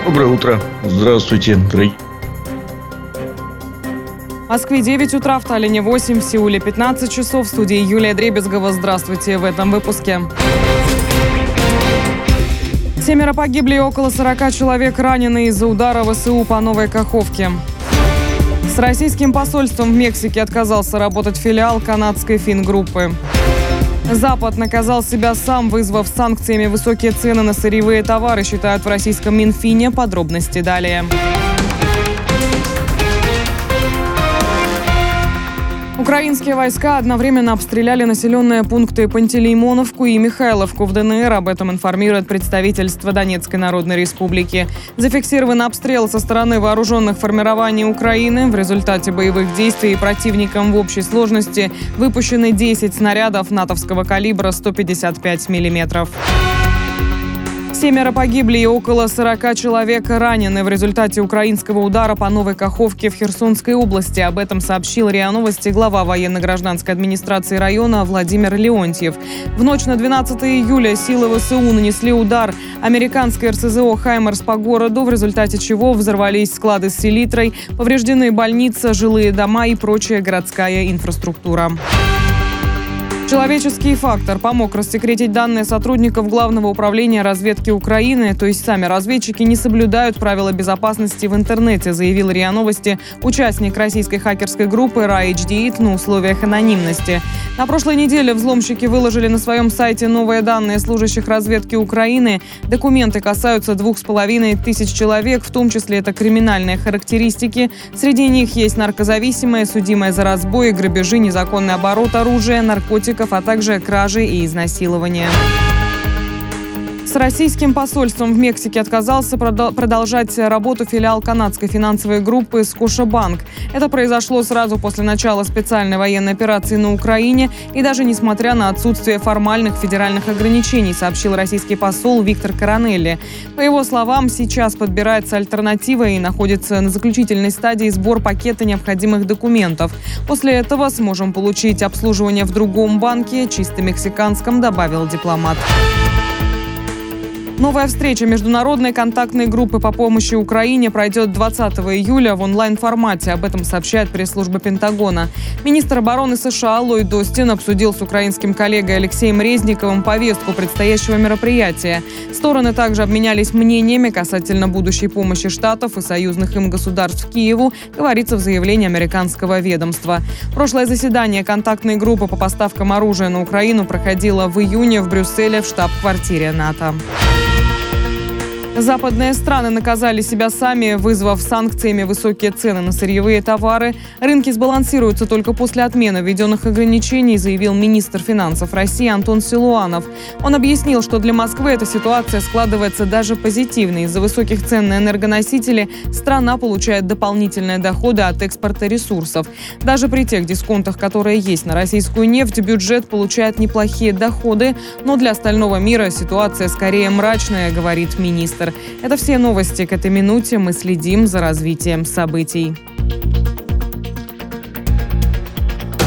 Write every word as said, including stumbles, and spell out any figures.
Доброе утро. Здравствуйте, дорогие. В Москве девять утра, в Таллине восемь, в Сеуле пятнадцать часов. В студии Юлия Дребезгова. Здравствуйте в этом выпуске. Семеро погибли и около сорока человек ранены из-за удара ВСУ по Новой Каховке. С российским посольством в Мексике отказался работать филиал канадской фингруппы. Запад наказал себя сам, вызвав санкциями высокие цены на сырьевые товары, считают в российском Минфине. Подробности далее. Украинские войска одновременно обстреляли населенные пункты Пантелеймоновку и Михайловку в ДНР. Об этом информирует представительство Донецкой Народной Республики. Зафиксирован обстрел со стороны вооруженных формирований Украины. В результате боевых действий противникам в общей сложности выпущены десять снарядов натовского калибра сто пятьдесят пять миллиметров. Семеро погибли и около сорока человек ранены в результате украинского удара по Новой Каховке в Херсонской области. Об этом сообщил РИА Новости глава военно-гражданской администрации района Владимир Леонтьев. В ночь на двенадцатое июля силы ВСУ нанесли удар американской РСЗО «Хаймерс» по городу, в результате чего взорвались склады с селитрой, повреждены больница, жилые дома и прочая городская инфраструктура. Человеческий фактор помог рассекретить данные сотрудников Главного управления разведки Украины, то есть сами разведчики не соблюдают правила безопасности в интернете, заявил РИА Новости участник российской хакерской группы RAID на условиях анонимности. На прошлой неделе взломщики выложили на своем сайте новые данные служащих разведки Украины. Документы касаются двух с половиной тысяч человек, в том числе это криминальные характеристики. Среди них есть наркозависимые, судимые за разбой, грабежи, незаконный оборот оружия, наркотиков, а также кражи и изнасилования. С российским посольством в Мексике отказался продолжать работу филиал канадской финансовой группы «Скошебанк». Это произошло сразу после начала специальной военной операции на Украине и даже несмотря на отсутствие формальных федеральных ограничений, сообщил российский посол Виктор Коронелли. По его словам, сейчас подбирается альтернатива и находится на заключительной стадии сбор пакета необходимых документов. После этого сможем получить обслуживание в другом банке, чисто мексиканском, добавил дипломат. Новая встреча международной контактной группы по помощи Украине пройдет двадцатого июля в онлайн-формате. Об этом сообщает пресс-служба Пентагона. Министр обороны США Ллойд Остин обсудил с украинским коллегой Алексеем Резниковым повестку предстоящего мероприятия. Стороны также обменялись мнениями касательно будущей помощи Штатов и союзных им государств Киеву, говорится в заявлении американского ведомства. Прошлое заседание контактной группы по поставкам оружия на Украину проходило в июне в Брюсселе в штаб-квартире НАТО. Западные страны наказали себя сами, вызвав санкциями высокие цены на сырьевые товары. Рынки сбалансируются только после отмены введенных ограничений, заявил министр финансов России Антон Силуанов. Он объяснил, что для Москвы эта ситуация складывается даже позитивно. Из-за высоких цен на энергоносители страна получает дополнительные доходы от экспорта ресурсов. Даже при тех дисконтах, которые есть на российскую нефть, бюджет получает неплохие доходы, но для остального мира ситуация скорее мрачная, говорит министр. Это все новости к этой минуте. Мы следим за развитием событий.